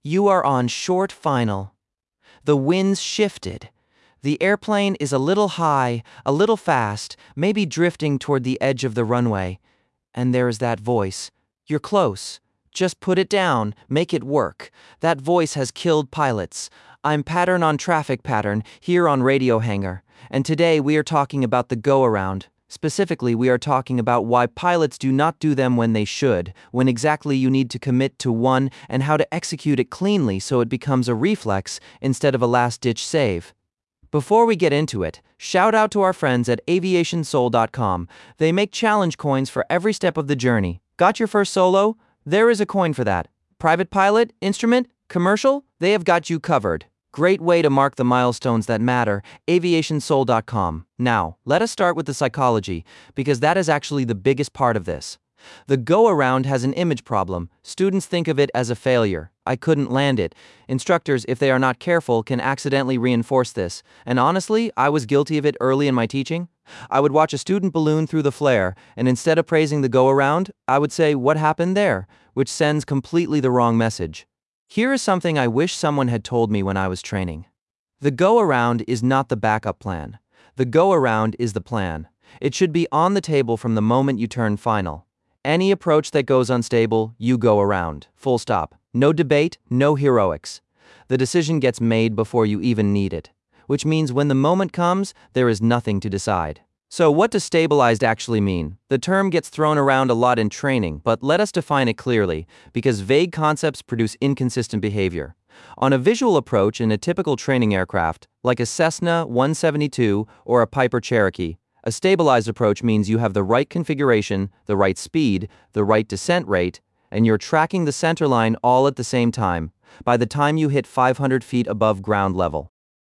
You are on short final. The wind's shifted. The airplane is a little high, a little fast, maybe drifting toward the edge of the runway. And there is that voice. You're close. Just put it down, make it work. That voice has killed pilots. I'm Pattern on Traffic Pattern, here on Radio Hangar. And today we are talking about the go-around. Specifically, we are talking about why pilots do not do them when they should, when exactly you need to commit to one, and how to execute it cleanly so it becomes a reflex instead of a last-ditch save. Before we get into it, shout out to our friends at aviationsoul.com. They make challenge coins for every step of the journey. Got your first solo? There is a coin for that. Private pilot, instrument, commercial? They have got you covered. Great way to mark the milestones that matter, aviationsoul.com. Now, let us start with the psychology, because that is actually the biggest part of this. The go-around has an image problem. Students think of it as a failure. I couldn't land it. Instructors, if they are not careful, can accidentally reinforce this. And honestly, I was guilty of it early in my teaching. I would watch a student balloon through the flare, and instead of praising the go-around, I would say, "What happened there?" which sends completely the wrong message. Here is something I wish someone had told me when I was training. The go-around is not the backup plan. The go-around is the plan. It should be on the table from the moment you turn final. Any approach that goes unstable, you go around. Full stop. No debate, no heroics. The decision gets made before you even need it, which means when the moment comes, there is nothing to decide. So what does stabilized actually mean? The term gets thrown around a lot in training, but let us define it clearly, because vague concepts produce inconsistent behavior. On a visual approach in a typical training aircraft, like a Cessna 172 or a Piper Cherokee, a stabilized approach means you have the right configuration, the right speed, the right descent rate, and you're tracking the center line all at the same time, by the time you hit 500 feet above ground level.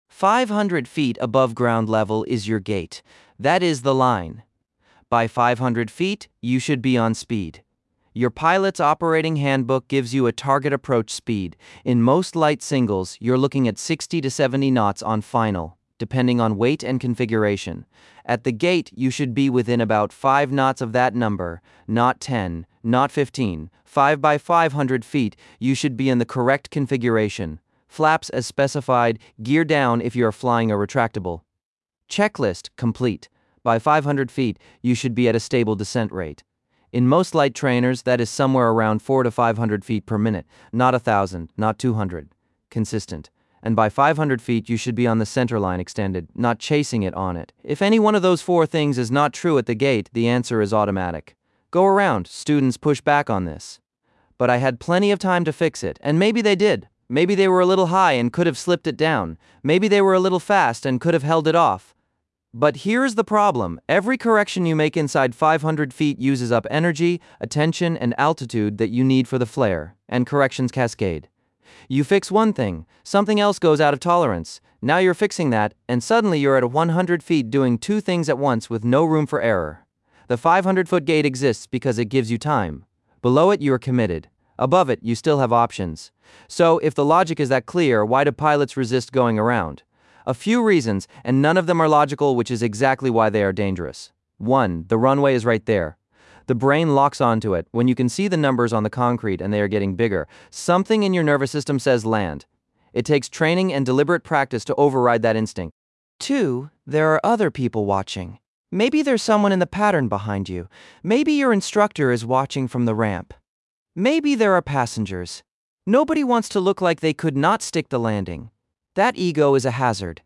500 feet above ground level is your gate. That is the line. By 500 feet, you should be on speed. Your pilot's operating handbook gives you a target approach speed. In most light singles, you're looking at 60 to 70 knots on final, depending on weight and configuration. At the gate, you should be within about 5 knots of that number, not 10, not 15. 5 by 500 feet, you should be in the correct configuration. Flaps as specified, gear down if you are flying a retractable. Checklist complete. By 500 feet, you should be at a stable descent rate. In most light trainers, that is somewhere around 400 to 500 feet per minute, not 1,000, not 200. Consistent. And by 500 feet, you should be on the center line extended, not chasing it on it. If any one of those 4 things is not true at the gate, the answer is automatic. Go around, students push back on this. But I had plenty of time to fix it, and maybe they did. Maybe they were a little high and could have slipped it down. Maybe they were a little fast and could have held it off. But here's the problem. Every correction you make inside 500 feet uses up energy, attention, and altitude that you need for the flare, and corrections cascade. You fix one thing, something else goes out of tolerance. Now you're fixing that, and suddenly you're at 100 feet doing 2 things at once with no room for error. The 500-foot gate exists because it gives you time. Below it, you are committed. Above it, you still have options. So, if the logic is that clear, why do pilots resist going around? A few reasons, and none of them are logical, which is exactly why they are dangerous. 1. The runway is right there. The brain locks onto it. When you can see the numbers on the concrete and they are getting bigger, something in your nervous system says land. It takes training and deliberate practice to override that instinct. 2. There are other people watching. Maybe there's someone in the pattern behind you. Maybe your instructor is watching from the ramp. Maybe there are passengers. Nobody wants to look like they could not stick the landing. That ego is a hazard.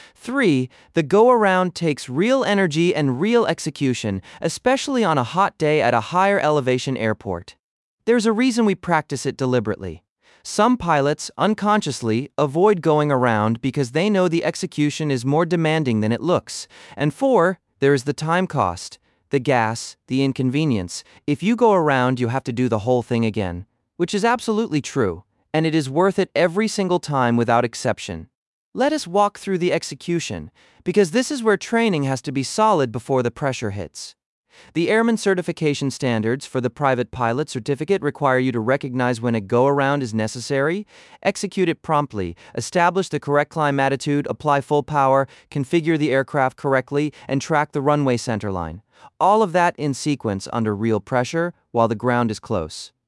3. The go-around takes real energy and real execution, especially on a hot day at a higher elevation airport. There's a reason we practice it deliberately. Some pilots, unconsciously, avoid going around because they know the execution is more demanding than it looks. And 4, there is the time cost, the gas, the inconvenience. If you go around, you have to do the whole thing again, which is absolutely true, and it is worth it every single time without exception. Let us walk through the execution, because this is where training has to be solid before the pressure hits. The Airman Certification Standards for the Private Pilot Certificate require you to recognize when a go-around is necessary, execute it promptly, establish the correct climb attitude, apply full power, configure the aircraft correctly, and track the runway centerline. All of that in sequence under real pressure while the ground is close.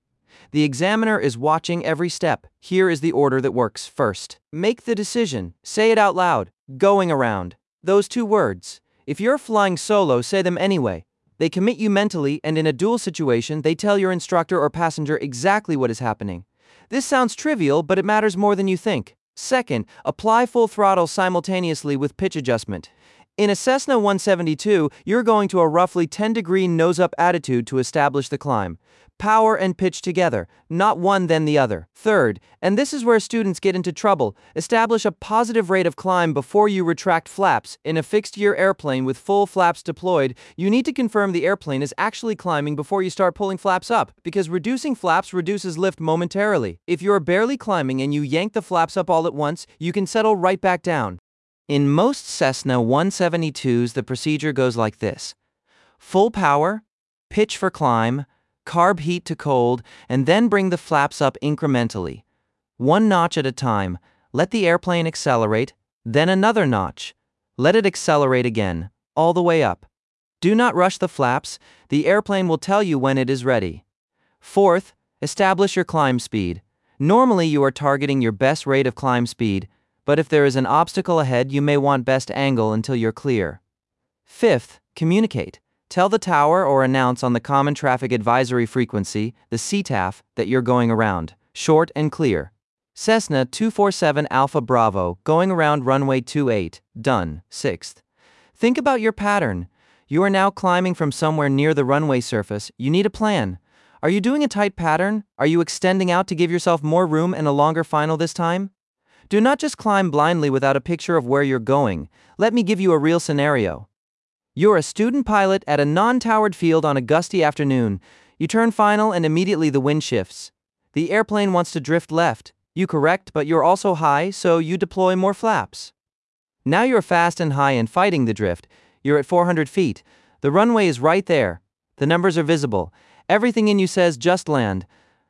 The examiner is watching every step. Here is the order that works. First, make the decision. Say it out loud. Going around. Those two words. If you're flying solo, say them anyway. They commit you mentally, and in a dual situation, they tell your instructor or passenger exactly what is happening. This sounds trivial, but it matters more than you think. Second, apply full throttle simultaneously with pitch adjustment. In a Cessna 172, you're going to a roughly 10-degree nose-up attitude to establish the climb. Power and pitch together, not one then the other. Third, and this is where students get into trouble, establish a positive rate of climb before you retract flaps. In a fixed-gear airplane with full flaps deployed, you need to confirm the airplane is actually climbing before you start pulling flaps up, because reducing flaps reduces lift momentarily. If you're barely climbing and you yank the flaps up all at once, you can settle right back down. In most Cessna 172s, the procedure goes like this. Full power, pitch for climb, carb heat to cold, and then bring the flaps up incrementally. One notch at a time. Let the airplane accelerate, then another notch. Let it accelerate again, all the way up. Do not rush the flaps. The airplane will tell you when it is ready. Fourth, establish your climb speed. Normally you are targeting your best rate of climb speed, but if there is an obstacle ahead, you may want best angle until you're clear. Fifth, communicate. Tell the tower or announce on the Common Traffic Advisory Frequency, the CTAF, that you're going around. Short and clear. Cessna 247 Alpha Bravo, going around runway 28, done. Sixth, think about your pattern. You are now climbing from somewhere near the runway surface. You need a plan. Are you doing a tight pattern? Are you extending out to give yourself more room and a longer final this time? Do not just climb blindly without a picture of where you're going. Let me give you a real scenario. You're a student pilot at a non-towered field on a gusty afternoon. You turn final and immediately the wind shifts. The airplane wants to drift left. You correct, but you're also high, so you deploy more flaps. Now you're fast and high and fighting the drift. You're at 400 feet. The runway is right there. The numbers are visible. Everything in you says just land.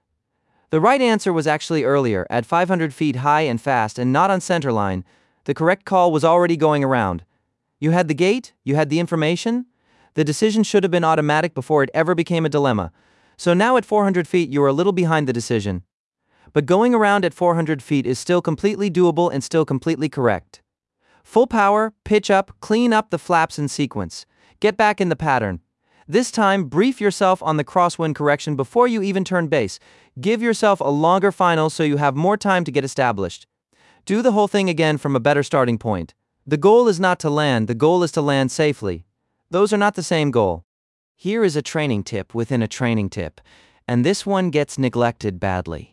The right answer was actually earlier, at 500 feet high and fast and not on centerline. The correct call was already going around. You had the gate, you had the information. The decision should have been automatic before it ever became a dilemma. So now at 400 feet you are a little behind the decision. But going around at 400 feet is still completely doable and still completely correct. Full power, pitch up, clean up the flaps in sequence. Get back in the pattern. This time, brief yourself on the crosswind correction before you even turn base. Give yourself a longer final so you have more time to get established. Do the whole thing again from a better starting point. The goal is not to land, the goal is to land safely. Those are not the same goal. Here is a training tip within a training tip, and this one gets neglected badly.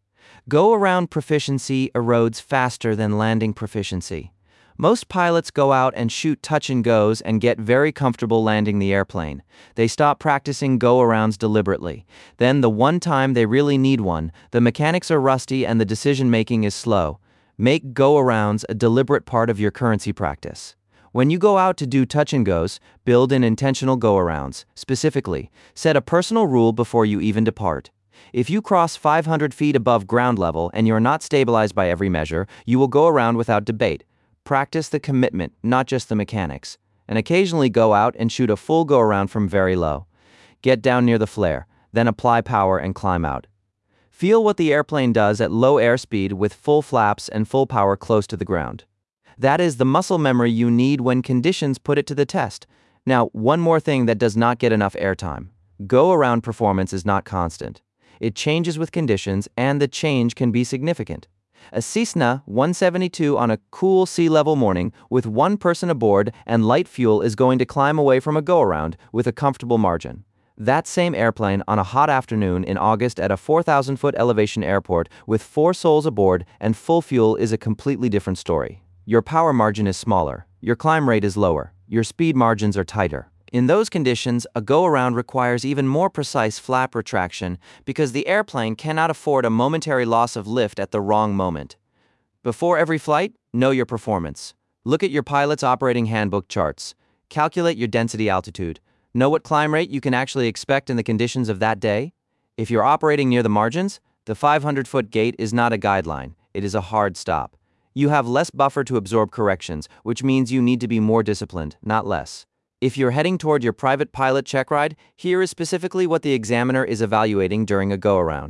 Go-around proficiency erodes faster than landing proficiency. Most pilots go out and shoot touch-and-goes and get very comfortable landing the airplane. They stop practicing go-arounds deliberately. Then, the one time they really need one, the mechanics are rusty and the decision-making is slow. Make go-arounds a deliberate part of your currency practice. When you go out to do touch-and-goes, build in intentional go-arounds. Specifically, set a personal rule before you even depart. If you cross 500 feet above ground level and you're not stabilized by every measure, you will go around without debate. Practice the commitment, not just the mechanics. And occasionally go out and shoot a full go-around from very low. Get down near the flare, then apply power and climb out. Feel what the airplane does at low airspeed with full flaps and full power close to the ground. That is the muscle memory you need when conditions put it to the test. Now, one more thing that does not get enough airtime. Go-around performance is not constant. It changes with conditions, and the change can be significant. A Cessna 172 on a cool sea-level morning with one person aboard and light fuel is going to climb away from a go-around with a comfortable margin. That same airplane on a hot afternoon in August at a 4,000-foot elevation airport with 4 souls aboard and full fuel is a completely different story. Your power margin is smaller, your climb rate is lower, your speed margins are tighter. In those conditions, a go-around requires even more precise flap retraction because the airplane cannot afford a momentary loss of lift at the wrong moment. Before every flight, know your performance. Look at your pilot's operating handbook charts. Calculate your density altitude. Know what climb rate you can actually expect in the conditions of that day? If you're operating near the margins, the 500-foot gate is not a guideline. It is a hard stop. You have less buffer to absorb corrections, which means you need to be more disciplined, not less. If you're heading toward your private pilot check ride, here is specifically what the examiner is evaluating during a go-around.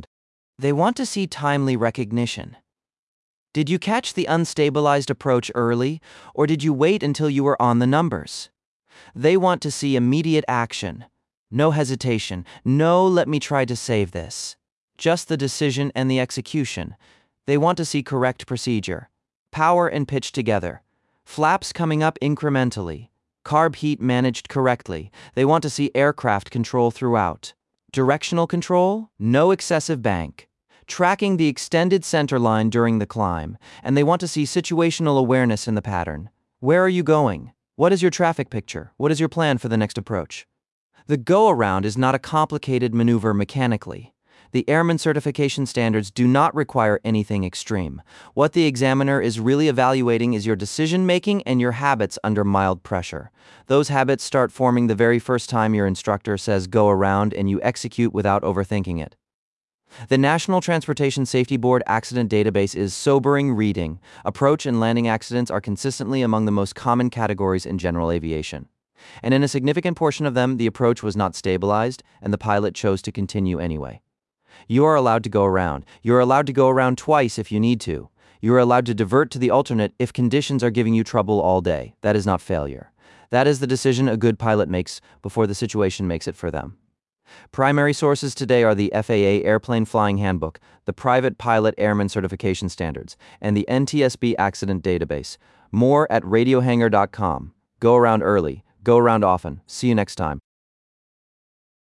They want to see timely recognition. Did you catch the unstabilized approach early, or did you wait until you were on the numbers? They want to see immediate action. No hesitation. No, let me try to save this. Just the decision and the execution. They want to see correct procedure. Power and pitch together. Flaps coming up incrementally. Carb heat managed correctly. They want to see aircraft control throughout. Directional control? No excessive bank. Tracking the extended center line during the climb, and they want to see situational awareness in the pattern. Where are you going? What is your traffic picture? What is your plan for the next approach? The go-around is not a complicated maneuver mechanically. The Airman Certification Standards do not require anything extreme. What the examiner is really evaluating is your decision-making and your habits under mild pressure. Those habits start forming the very first time your instructor says go around and you execute without overthinking it. The National Transportation Safety Board Accident Database is sobering reading. Approach and landing accidents are consistently among the most common categories in general aviation. And in a significant portion of them, the approach was not stabilized, and the pilot chose to continue anyway. You are allowed to go around. You are allowed to go around twice if you need to. You are allowed to divert to the alternate if conditions are giving you trouble all day. That is not failure. That is the decision a good pilot makes before the situation makes it for them. Primary sources today are the FAA Airplane Flying Handbook, the Private Pilot Airman Certification Standards, and the NTSB Accident Database. More at radiohangar.com. Go around early. Go around often. See you next time.